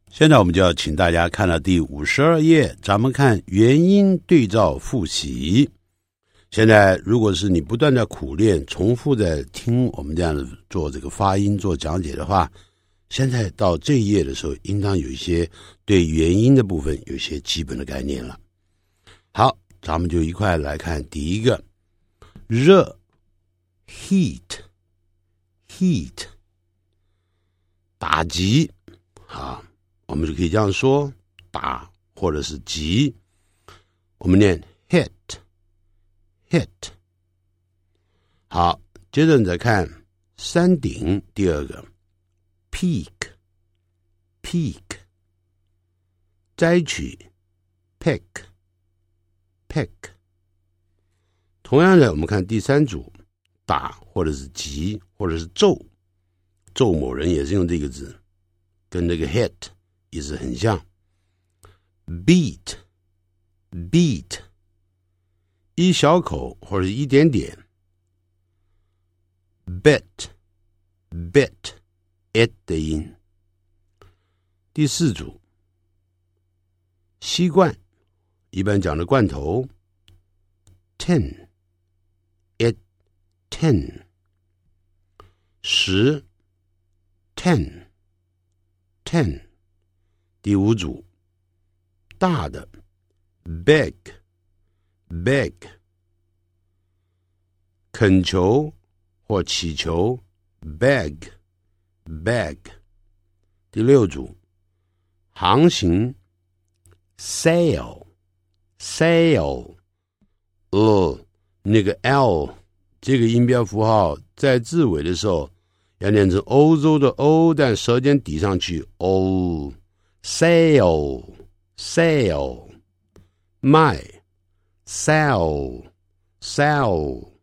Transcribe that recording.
现在我们就要请大家看到第52页，咱们看元音对照复习。现在如果是你不断的苦练重复在听我们这样的做这个发音做讲解的话，现在到这一页的时候应当有一些对元音的部分有一些基本的概念了。好，咱们就一块来看第一个热 heat 打击啊，我们就可以这样说，打或者是击，我们念 hit。好，接着你再看山顶，第二个 peak 摘取 pick。同样的，我们看第三组，打或者是击或者是揍某人也是用这个字，跟那个 hit 也是很像。beat 一小口或者一点点。bit it 的音。第四组，吸罐，一般讲的罐头 tin 10 ten。第五组，大的 big 恳求或祈求 beg。第六组，航行 sail 那个 L 这个音标符号在字尾的时候要念成欧洲的欧，但舌尖抵上去 O sail 卖 sell